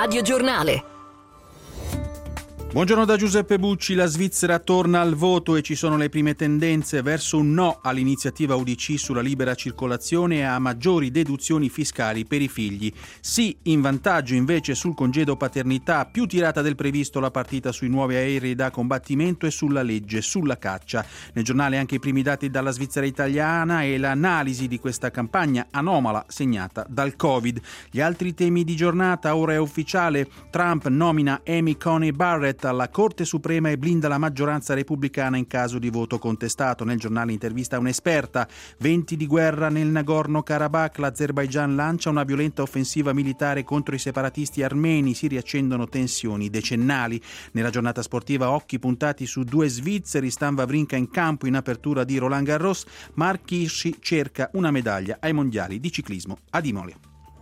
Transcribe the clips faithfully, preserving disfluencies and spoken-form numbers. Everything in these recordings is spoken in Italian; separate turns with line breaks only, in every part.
Radio Giornale.
Buongiorno da Giuseppe Bucci. La Svizzera torna al voto e ci sono le prime tendenze verso un no all'iniziativa U D C sulla libera circolazione e a maggiori deduzioni fiscali per i figli. Sì in vantaggio invece sul congedo paternità, più tirata del previsto la partita sui nuovi aerei da combattimento e sulla legge sulla caccia. Nel giornale anche i primi dati dalla Svizzera italiana e l'analisi di questa campagna anomala segnata dal Covid. Gli altri temi di giornata: ora è ufficiale, Trump nomina Amy Coney Barrett alla Corte Suprema e blinda la maggioranza repubblicana in caso di voto contestato. Nel giornale intervista un'esperta. Venti di guerra nel Nagorno-Karabakh, l'Azerbaigian lancia una violenta offensiva militare contro i separatisti armeni, si riaccendono tensioni decennali. Nella giornata sportiva occhi puntati su due svizzeri, Stan Wawrinka in campo in apertura di Roland Garros, Mark Hirschi cerca una medaglia ai mondiali di ciclismo ad Imola.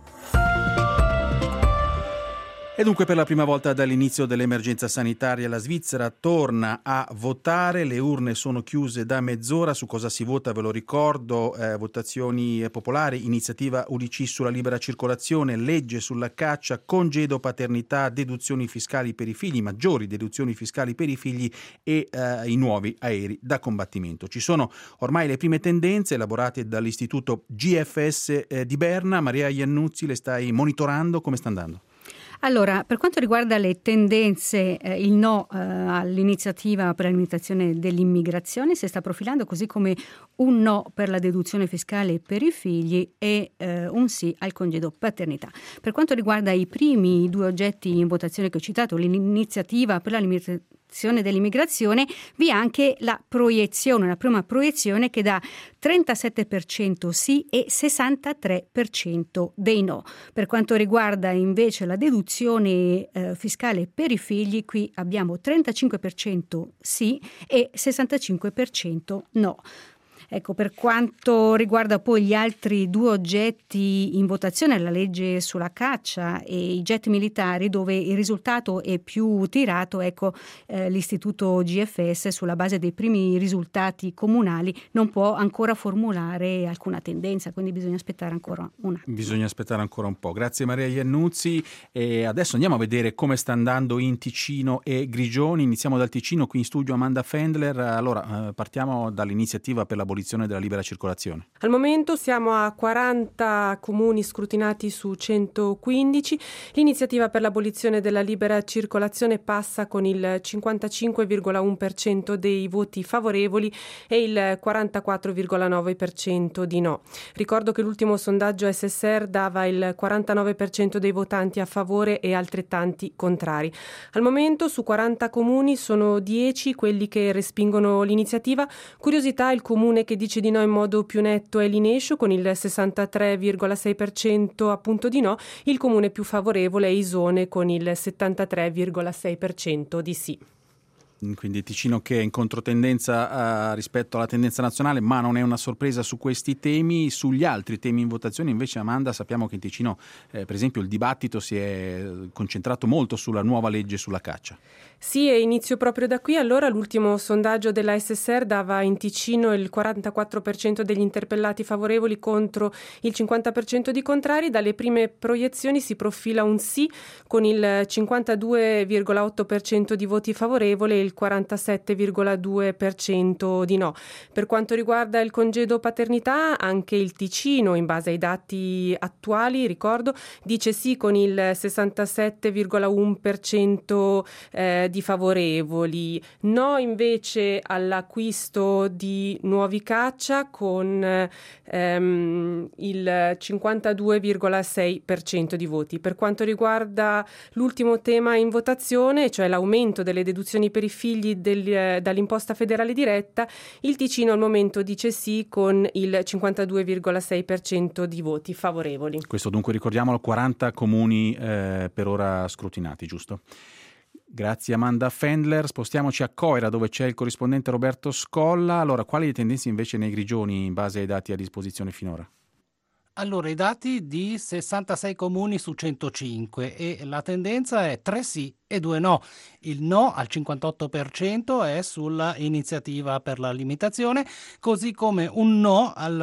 E dunque per la prima volta dall'inizio dell'emergenza sanitaria la Svizzera torna a votare. Le urne sono chiuse da mezz'ora. Su cosa si vota ve lo ricordo: eh, votazioni popolari, iniziativa U D C sulla libera circolazione, legge sulla caccia, congedo paternità, deduzioni fiscali per i figli, maggiori deduzioni fiscali per i figli e eh, i nuovi aerei da combattimento. Ci sono ormai le prime tendenze elaborate dall'istituto G F S eh, di Berna. Maria Iannuzzi, le stai monitorando, come sta andando?
Allora, per quanto riguarda le tendenze, eh, il no eh, all'iniziativa per la limitazione dell'immigrazione si sta profilando, così come un no per la deduzione fiscale per i figli e eh, un sì al congedo paternità. Per quanto riguarda i primi due oggetti in votazione che ho citato, l'iniziativa per la limitazione dell'immigrazione, vi è anche la proiezione, la prima proiezione che dà trentasette per cento sì e sessantatré per cento dei no. Per quanto riguarda invece la deduzione eh, fiscale per i figli, qui abbiamo trentacinque per cento sì e sessantacinque per cento no. Ecco, per quanto riguarda poi gli altri due oggetti in votazione, la legge sulla caccia e i jet militari, dove il risultato è più tirato, ecco, eh, l'istituto G F S sulla base dei primi risultati comunali non può ancora formulare alcuna tendenza, quindi bisogna aspettare ancora un attimo.
Bisogna aspettare ancora un po'. Grazie Maria Iannuzzi. E adesso andiamo a vedere come sta andando in Ticino e Grigioni. Iniziamo dal Ticino, qui in studio Amanda Fendler. Allora, eh, partiamo dall'iniziativa per l'abolizione della libera circolazione.
Al momento siamo a quaranta comuni scrutinati su centoquindici. L'iniziativa per l'abolizione della libera circolazione passa con il cinquantacinque virgola uno per cento dei voti favorevoli e il quarantaquattro virgola nove per cento di no. Ricordo che l'ultimo sondaggio S S R dava il quarantanove per cento dei votanti a favore e altrettanti contrari. Al momento su quaranta comuni sono dieci quelli che respingono l'iniziativa. Curiosità, il comune che dice di no in modo più netto è l'Inescio con il sessantatré virgola sei per cento appunto di no. Il comune più favorevole è Isone con il settantatré virgola sei per cento di sì.
Quindi Ticino che è in controtendenza uh, rispetto alla tendenza nazionale, ma non è una sorpresa su questi temi. Sugli altri temi in votazione invece, Amanda, sappiamo che in Ticino eh, per esempio il dibattito si è concentrato molto sulla nuova legge sulla caccia.
Sì, e inizio proprio da qui. Allora l'ultimo sondaggio della S S R dava in Ticino il quarantaquattro per cento degli interpellati favorevoli contro il cinquanta per cento di contrari. Dalle prime proiezioni si profila un sì con il cinquantadue virgola otto per cento di voti favorevoli e il quarantasette virgola due per cento di no. Per quanto riguarda il congedo paternità, anche il Ticino, in base ai dati attuali, ricordo, dice sì con il sessantasette virgola uno per cento eh, di favorevoli, no invece all'acquisto di nuovi caccia con ehm, il cinquantadue virgola sei per cento di voti. Per quanto riguarda l'ultimo tema in votazione, cioè l'aumento delle deduzioni per i figli del, dall'imposta federale diretta, il Ticino al momento dice sì con il cinquantadue virgola sei per cento di voti favorevoli.
Questo dunque, ricordiamolo, quaranta comuni eh, per ora scrutinati, giusto? Grazie Amanda Fendler. Spostiamoci a Coira, dove c'è il corrispondente Roberto Scolla. Allora, quali le tendenze invece nei Grigioni in base ai dati a disposizione finora?
Allora, i dati di sessantasei comuni su centocinque e la tendenza è tre sì e due no. Il no al cinquantotto per cento è sulla iniziativa per la limitazione, così come un no al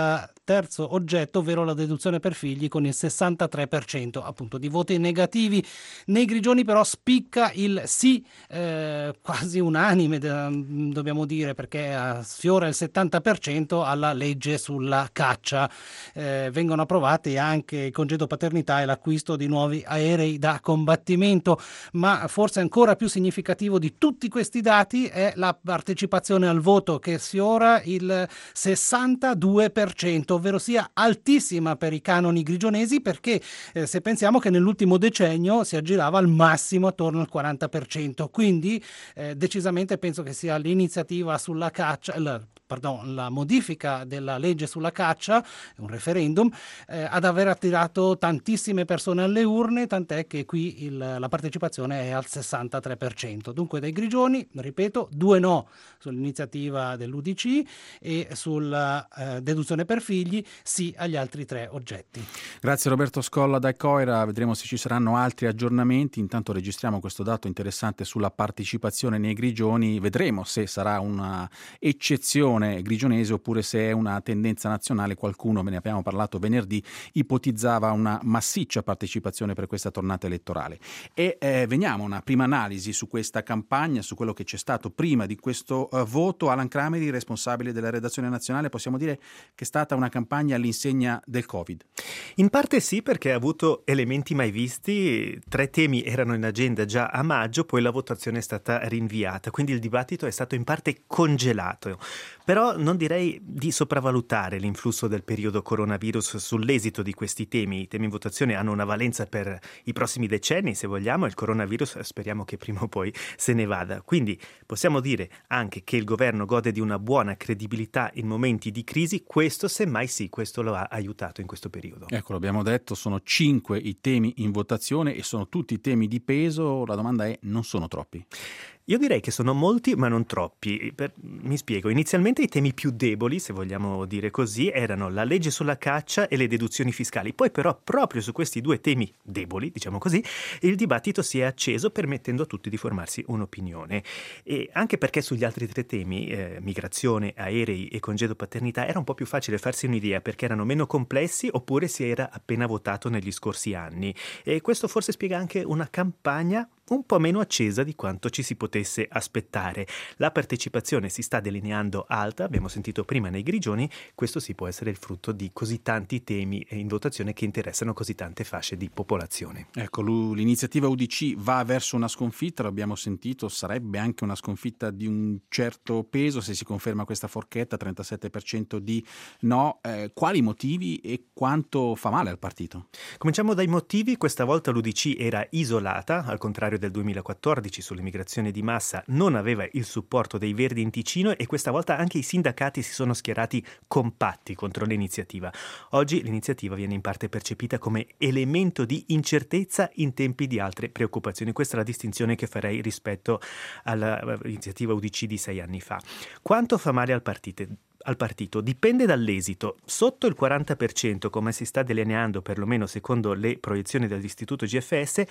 terzo oggetto, ovvero la deduzione per figli, con il sessantatré per cento appunto di voti negativi. Nei grigioni però spicca il sì eh, quasi unanime, dobbiamo dire, perché sfiora il settanta per cento alla legge sulla caccia. Eh, vengono approvati anche il congedo paternità e l'acquisto di nuovi aerei da combattimento, ma forse ancora più significativo di tutti questi dati è la partecipazione al voto, che sfiora il sessantadue per cento, ovvero sia altissima per i canoni grigionesi, perché eh, se pensiamo che nell'ultimo decennio si aggirava al massimo attorno al quaranta per cento, quindi eh, decisamente penso che sia l'iniziativa sulla caccia, la, pardon, la modifica della legge sulla caccia, un referendum, eh, ad aver attirato tantissime persone alle urne, tant'è che qui il, la partecipazione è al sessantatré per cento. Dunque dai grigioni, ripeto, due no sull'iniziativa dell'U D C e sulla eh, deduzione per figli, sì agli altri tre oggetti.
Grazie Roberto Scolla da Coira, vedremo se ci saranno altri aggiornamenti. Intanto registriamo questo dato interessante sulla partecipazione nei grigioni, vedremo se sarà una eccezione grigionese oppure se è una tendenza nazionale. Qualcuno, ve ne abbiamo parlato venerdì, ipotizzava una massiccia partecipazione per questa tornata elettorale. E eh, veniamo a una prima analisi su questa campagna, su quello che c'è stato prima di questo uh, voto. Alan Crameri, responsabile della redazione nazionale, possiamo dire che è stata una campagna all'insegna del Covid?
In parte sì, perché ha avuto elementi mai visti. Tre temi erano in agenda già a maggio, poi la votazione è stata rinviata, quindi il dibattito è stato in parte congelato. Però non direi di sopravvalutare l'influsso del periodo coronavirus sull'esito di questi temi. I temi in votazione hanno una valenza per i prossimi decenni, se vogliamo, e il coronavirus speriamo che prima o poi se ne vada. Quindi possiamo dire anche che il governo gode di una buona credibilità in momenti di crisi. Questo semmai sì, questo lo ha aiutato in questo periodo.
Ecco, l'abbiamo detto, sono cinque i temi in votazione e sono tutti temi di peso. La domanda è: non sono troppi?
Io direi che sono molti, ma non troppi. Per, mi spiego. Inizialmente i temi più deboli, se vogliamo dire così, erano la legge sulla caccia e le deduzioni fiscali. Poi però, proprio su questi due temi deboli, diciamo così, il dibattito si è acceso, permettendo a tutti di formarsi un'opinione. E anche perché sugli altri tre temi, eh, migrazione, aerei e congedo paternità, era un po' più facile farsi un'idea, perché erano meno complessi oppure si era appena votato negli scorsi anni. E questo forse spiega anche una campagna un po' meno accesa di quanto ci si potesse aspettare. La partecipazione si sta delineando alta, abbiamo sentito prima nei grigioni. Questo sì può essere il frutto di così tanti temi in votazione che interessano così tante fasce di popolazione.
Ecco, l'iniziativa U D C va verso una sconfitta, l'abbiamo sentito, sarebbe anche una sconfitta di un certo peso se si conferma questa forchetta, trentasette per cento di no. Eh, quali motivi e quanto fa male al partito?
Cominciamo dai motivi. Questa volta l'U D C era isolata, al contrario del duemilaquattordici sull'immigrazione di massa, non aveva il supporto dei Verdi in Ticino e questa volta anche i sindacati si sono schierati compatti contro l'iniziativa. Oggi l'iniziativa viene in parte percepita come elemento di incertezza in tempi di altre preoccupazioni. Questa è la distinzione che farei rispetto all'iniziativa U D C di sei anni fa. Quanto fa male al partito? Al partito dipende dall'esito. Sotto il quaranta per cento, come si sta delineando perlomeno secondo le proiezioni dell'Istituto G F S,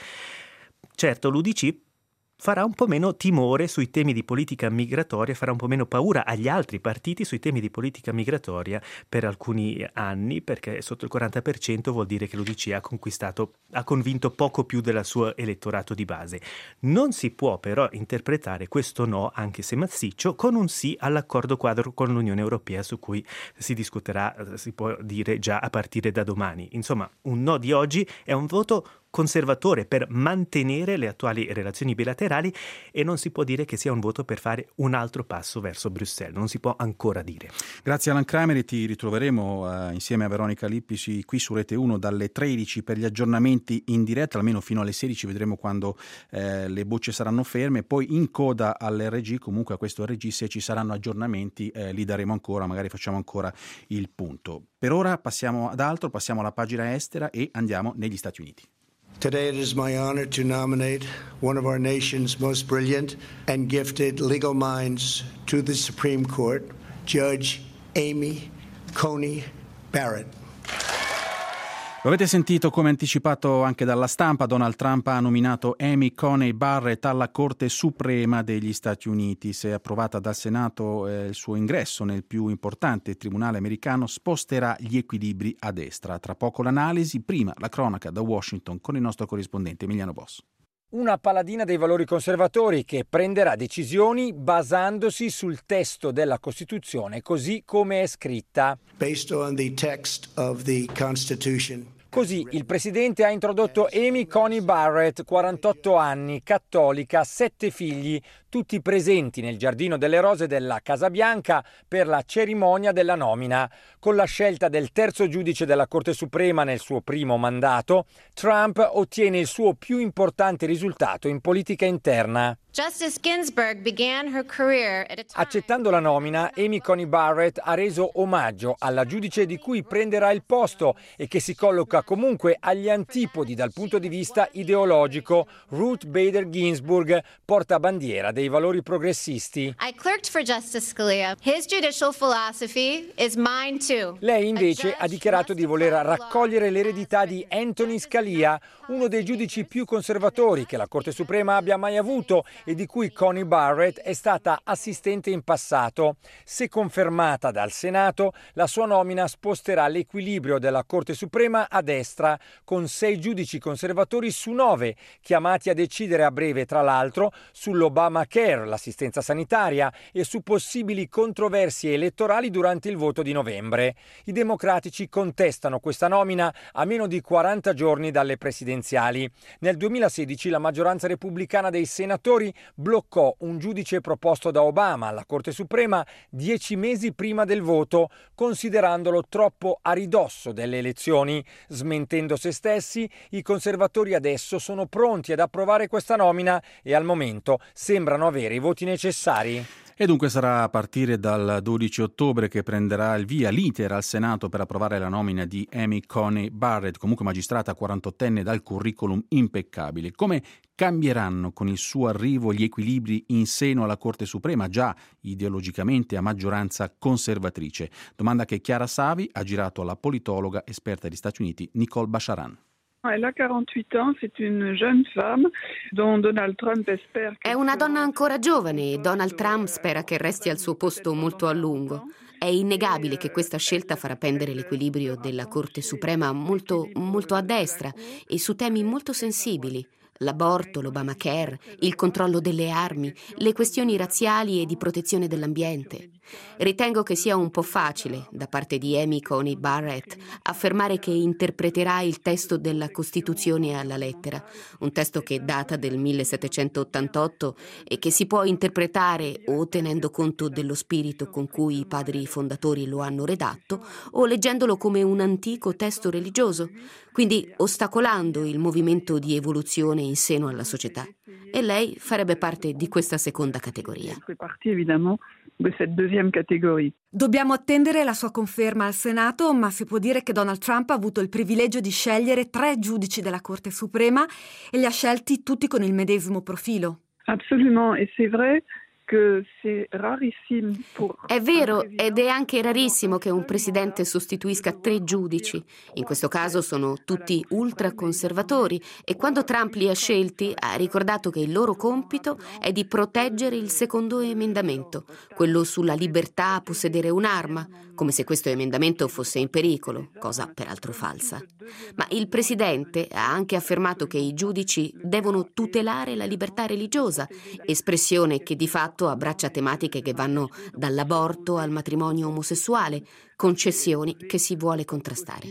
certo l'U D C farà un po' meno timore sui temi di politica migratoria, farà un po' meno paura agli altri partiti sui temi di politica migratoria per alcuni anni, perché sotto il quaranta per cento vuol dire che l'U D C ha conquistato, ha convinto poco più del suo elettorato di base. Non si può però interpretare questo no, anche se massiccio, con un sì all'accordo quadro con l'Unione Europea, su cui si discuterà, si può dire, già a partire da domani. Insomma, un no di oggi è un voto conservatore per mantenere le attuali relazioni bilaterali e non si può dire che sia un voto per fare un altro passo verso Bruxelles, non si può ancora dire.
Grazie Alan Crameri, ti ritroveremo uh, insieme a Veronica Lippi qui su Rete uno dalle tredici per gli aggiornamenti in diretta, almeno fino alle sedici, vedremo quando eh, le bocce saranno ferme, poi in coda all'R G, comunque a questo R G se ci saranno aggiornamenti eh, li daremo ancora, magari facciamo ancora il punto. Per ora passiamo ad altro, passiamo alla pagina estera e andiamo negli Stati Uniti.
Today it is my honor to nominate one of our nation's most brilliant and gifted legal minds to the Supreme Court, Judge Amy Coney Barrett.
Lo avete sentito, come anticipato anche dalla stampa, Donald Trump ha nominato Amy Coney Barrett alla Corte Suprema degli Stati Uniti. Se approvata dal Senato, eh, il suo ingresso nel più importante tribunale americano sposterà gli equilibri a destra. Tra poco l'analisi, prima la cronaca da Washington con il nostro corrispondente Emiliano Boss.
Una paladina dei valori conservatori che prenderà decisioni basandosi sul testo della Costituzione così come è scritta.
Based on the text of the Constitution.
Così il presidente ha introdotto Amy Coney Barrett, quarantotto anni, cattolica, sette figli, tutti presenti nel Giardino delle Rose della Casa Bianca per la cerimonia della nomina. Con la scelta del terzo giudice della Corte Suprema nel suo primo mandato, Trump ottiene il suo più importante risultato in politica interna.
Justice Ginsburg began her career at a time...
Accettando la nomina, Amy Coney Barrett ha reso omaggio alla giudice di cui prenderà il posto e che si colloca comunque agli antipodi dal punto di vista ideologico. Ruth Bader Ginsburg, portabandiera dei valori progressisti.
I clerked for Justice Scalia. His judicial philosophy is mine too.
Lei invece ha dichiarato di voler raccogliere l'eredità di Anthony Scalia, uno dei giudici più conservatori che la Corte Suprema abbia mai avuto e di cui Coney Barrett è stata assistente in passato. Se confermata dal Senato, la sua nomina sposterà l'equilibrio della Corte Suprema a destra, con sei giudici conservatori su nove, chiamati a decidere a breve, tra l'altro, sull'Obamacare, l'assistenza sanitaria, e su possibili controversie elettorali durante il voto di novembre. I democratici contestano questa nomina a meno di quaranta giorni dalle presidenziali. Nel duemilasedici la maggioranza repubblicana dei senatori bloccò un giudice proposto da Obama alla Corte Suprema dieci mesi prima del voto, considerandolo troppo a ridosso delle elezioni. Smentendo se stessi, i conservatori adesso sono pronti ad approvare questa nomina e al momento sembrano avere i voti necessari.
E dunque sarà a partire dal dodici ottobre che prenderà il via l'iter al Senato per approvare la nomina di Amy Coney Barrett, comunque magistrata quarantottenne dal curriculum impeccabile. Come cambieranno con il suo arrivo gli equilibri in seno alla Corte Suprema, già ideologicamente a maggioranza conservatrice? Domanda che Chiara Savi ha girato alla politologa esperta degli Stati Uniti Nicole Bacharan.
Elle a quarantotto ans, c'est une jeune femme dont Donald Trump espère che...
È una donna ancora giovane e Donald Trump spera che resti al suo posto molto a lungo. È innegabile che questa scelta farà pendere l'equilibrio della Corte Suprema molto, molto a destra e su temi molto sensibili. L'aborto, l'Obamacare, il controllo delle armi, le questioni razziali e di protezione dell'ambiente. Ritengo che sia un po' facile, da parte di Amy Coney Barrett, affermare che interpreterà il testo della Costituzione alla lettera, un testo che data del millesettecentottantotto e che si può interpretare o tenendo conto dello spirito con cui i padri fondatori lo hanno redatto, o leggendolo come un antico testo religioso, quindi ostacolando il movimento di evoluzione in seno alla società. E lei farebbe parte di questa seconda categoria.
Dobbiamo attendere la sua conferma al Senato, ma si può dire che Donald Trump ha avuto il privilegio di scegliere tre giudici della Corte Suprema e li ha scelti tutti con il medesimo profilo.
Absolument, et c'est vrai.
È vero, ed è anche rarissimo che un presidente sostituisca tre giudici. In questo caso sono tutti ultraconservatori e quando Trump li ha scelti ha ricordato che il loro compito è di proteggere il secondo emendamento, quello sulla libertà a possedere un'arma, come se questo emendamento fosse in pericolo, cosa peraltro falsa. Ma il presidente ha anche affermato che i giudici devono tutelare la libertà religiosa, espressione che di fatto abbraccia tematiche che vanno dall'aborto al matrimonio omosessuale, concessioni che si vuole contrastare.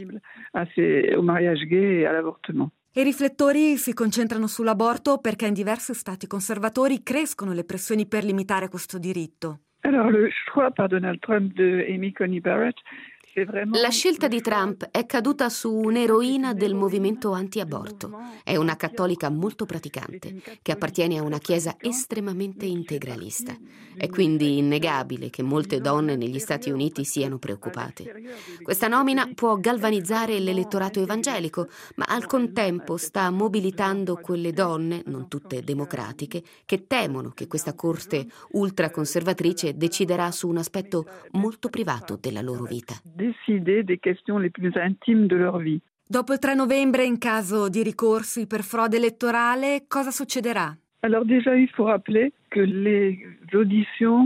I riflettori si concentrano sull'aborto perché in diversi stati conservatori crescono le pressioni per limitare questo diritto.
Alors, le choix par Donald Trump de Amy Coney Barrett.
La scelta di Trump è caduta su un'eroina del movimento anti-aborto. È una cattolica molto praticante, che appartiene a una chiesa estremamente integralista. È quindi innegabile che molte donne negli Stati Uniti siano preoccupate. Questa nomina può galvanizzare l'elettorato evangelico, ma al contempo sta mobilitando quelle donne, non tutte democratiche, che temono che questa corte ultraconservatrice deciderà su un aspetto molto privato della loro vita.
Décider des questions les plus intimes de leur vie.
Dopo il tre novembre, in caso di ricorsi per frode elettorale, cosa succederà?
Alors déjà, il faut rappeler que les auditions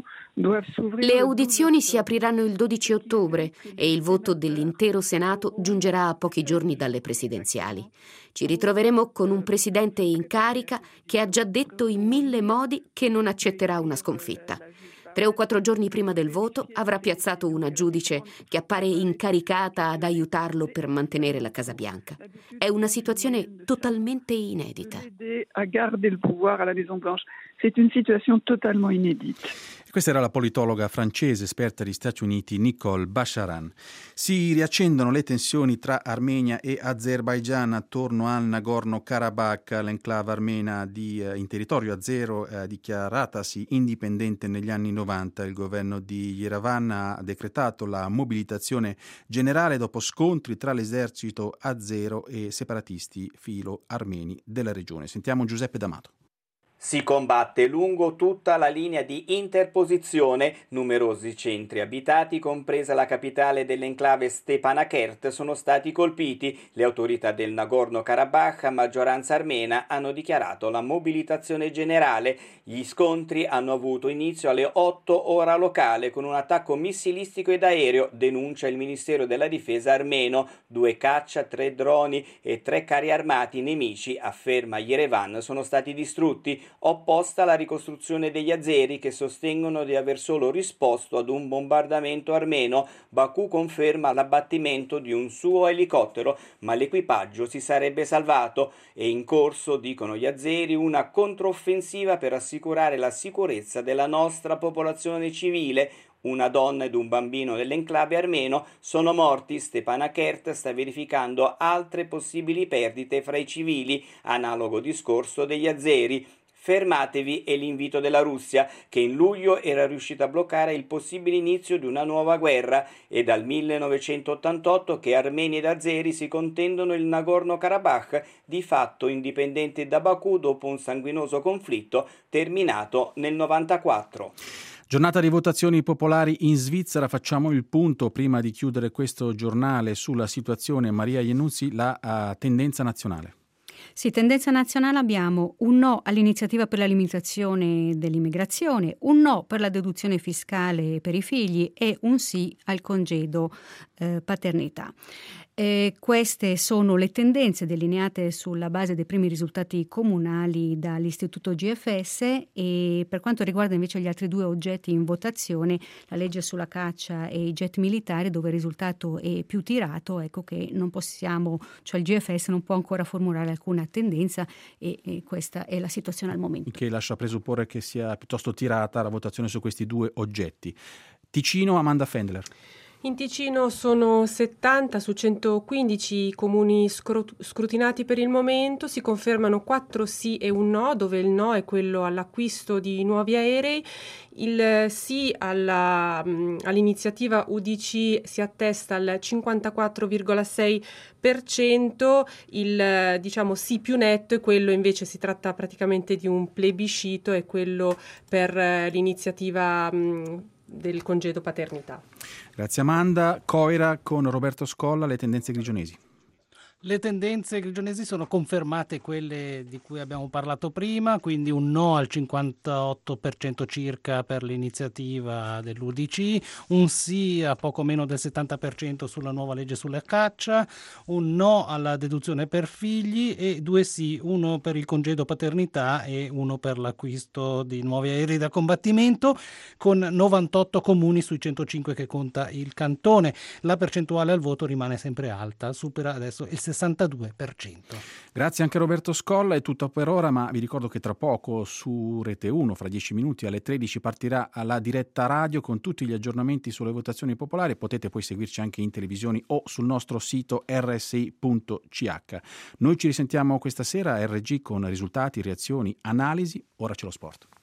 Le audizioni si apriranno il dodici ottobre e il voto dell'intero Senato giungerà a pochi giorni dalle presidenziali. Ci ritroveremo con un presidente in carica che ha già detto in mille modi che non accetterà una sconfitta. Tre o quattro giorni prima del voto avrà piazzato una giudice che appare incaricata ad aiutarlo per mantenere la Casa Bianca. È una situazione totalmente inedita.
A garder il pouvoir alla Maison Blanche. C'est une situation totalement inédite.
Questa era la politologa francese esperta degli Stati Uniti Nicole Bacharan. Si riaccendono le tensioni tra Armenia e Azerbaigian attorno al Nagorno-Karabakh, l'enclave armena di, eh, in territorio azero eh, dichiaratasi indipendente negli anni novanta. Il governo di Yerevan ha decretato la mobilitazione generale dopo scontri tra l'esercito azero e separatisti filo-armeni della regione. Sentiamo Giuseppe D'Amato.
Si combatte lungo tutta la linea di interposizione. Numerosi centri abitati, compresa la capitale dell'enclave Stepanakert, sono stati colpiti. Le autorità del Nagorno-Karabakh, a maggioranza armena, hanno dichiarato la mobilitazione generale. Gli scontri hanno avuto inizio alle otto ora locale con un attacco missilistico ed aereo, denuncia il Ministero della Difesa armeno. Due caccia, tre droni e tre carri armati nemici, afferma Yerevan, sono stati distrutti. Opposta alla ricostruzione degli azeri che sostengono di aver solo risposto ad un bombardamento armeno. Baku conferma l'abbattimento di un suo elicottero, ma l'equipaggio si sarebbe salvato. È in corso, dicono gli azeri, una controffensiva per assicurare la sicurezza della nostra popolazione civile. Una donna ed un bambino dell'enclave armeno sono morti. Stepanakert sta verificando altre possibili perdite fra i civili. Analogo discorso degli azeri. Fermatevi è l'invito della Russia, che in luglio era riuscita a bloccare il possibile inizio di una nuova guerra. È dal millenovecentottantotto che armeni ed azeri si contendono il Nagorno-Karabakh, di fatto indipendente da Baku dopo un sanguinoso conflitto terminato nel novantaquattro.
Giornata di votazioni popolari in Svizzera. Facciamo il punto, prima di chiudere questo giornale, sulla situazione. Maria Iannuzzi, la uh, tendenza nazionale.
Sì, tendenza nazionale abbiamo un no all'iniziativa per la limitazione dell'immigrazione, un no per la deduzione fiscale per i figli e un sì al congedo eh, paternità. Eh, queste sono le tendenze delineate sulla base dei primi risultati comunali dall'Istituto G F S. E per quanto riguarda invece gli altri due oggetti in votazione, la legge sulla caccia e i jet militari, dove il risultato è più tirato, ecco che non possiamo, cioè il G F S non può ancora formulare alcuna tendenza e, e questa è la situazione al momento.
Che lascia presupporre che sia piuttosto tirata la votazione su questi due oggetti. Ticino, Amanda Fendler.
In Ticino sono settanta su centoquindici comuni scrut- scrutinati per il momento, si confermano quattro sì e un no, dove il no è quello all'acquisto di nuovi aerei. Il sì alla, all'iniziativa U D C si attesta al cinquantaquattro virgola sei per cento, il diciamo sì più netto è quello, invece si tratta praticamente di un plebiscito, è quello per l'iniziativa mh, del congedo paternità.
Grazie Amanda. Coira con Roberto Scolla, le tendenze grigionesi.
Le tendenze grigionesi sono confermate quelle di cui abbiamo parlato prima, quindi un no al cinquantotto per cento circa per l'iniziativa dell'U D C, un sì a poco meno del settanta per cento sulla nuova legge sulla caccia, un no alla deduzione per figli e due sì, uno per il congedo paternità e uno per l'acquisto di nuovi aerei da combattimento, con novantotto comuni sui centocinque che conta il cantone. La percentuale al voto rimane sempre alta, supera adesso il sessantadue per cento.
Grazie anche a Roberto Scolla, è tutto per ora, ma vi ricordo che tra poco su Rete uno, fra dieci minuti alle tredici, partirà la diretta radio con tutti gli aggiornamenti sulle votazioni popolari. Potete poi seguirci anche in televisione o sul nostro sito erre esse i punto ci acca. Noi ci risentiamo questa sera a R G con risultati, reazioni, analisi. Ora c'è lo sport.